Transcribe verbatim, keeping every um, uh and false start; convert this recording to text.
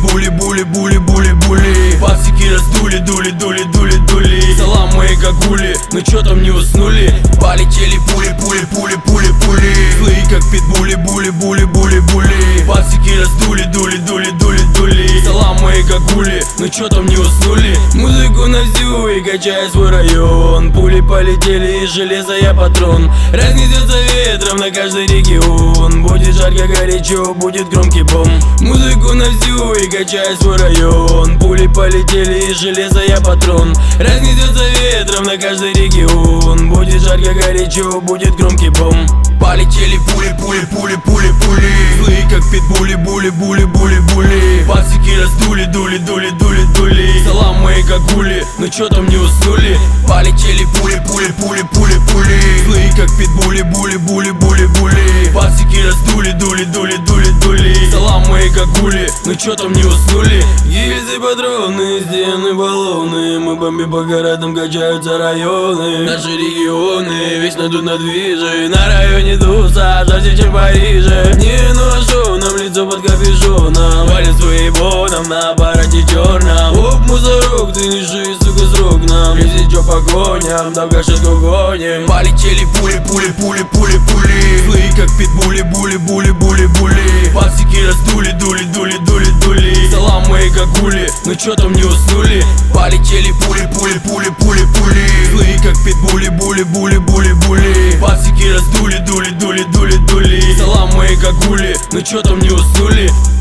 питбули, були, були, були, були. Пацики раздули, дули, дули, дули, дули. Салам мои гагули, ну чё там не уснули? Полетели пули, пули, пули, пули, пули. Злые как питбули, були, були, були, були. Пацики раздули, дули, дули, дули, дули. Салам мои гагули, ну чё там не уснули? Музыку на всю и качая свой район. Пули полетели, из железа я патрон. Разнесется ветром на каждый регион. Будет жарко, горячо, будет громкий бом. Музыку на всю и качая свой район. Пули полетели, из железа я патрон. Разнесется ветром на каждый регион. Будет жарко, горячо, будет громкий бом. Полетели пули, пули, пули, пули, пули. Злые как питбули, були, були, були, були. Пацики раздули, дули, дули, дули, дули. Салам мои гагули, ну чё там не уснули? Полетели пули, пули, пули, пули, пули. Злые как питбули, були, були, були, були. Пацики раздули, дули, дули, дули, дули. Салам мои гагули, ну чё там не уснули? Гильзы, патроны, стены, баллоны. Мы бомби по городам, качаются районы. Наши регионы вечно тут на движе. На районе туса, жарче, чем в Париже. Не ношу нам лицо под капюшоном. Валим своим боном на аппарате черном. Оп, мусорок, ты не ши, сука, срок нам. Если чё по коням, да в гашетку гоним. Полетели пули, пули, пули, пули, пули. Злые как питбули, були, були, були, були. Пацики раздули, дули, дули, дули, дули. Салам мои гагули, ну чё там не уснули? Полетели пули, пули, пули, пули, пули. Злые как питбули, були, були, були, були. Пацики раздули, дули, дули, дули, дули. Салам мои гагули, ну чё там не уснули?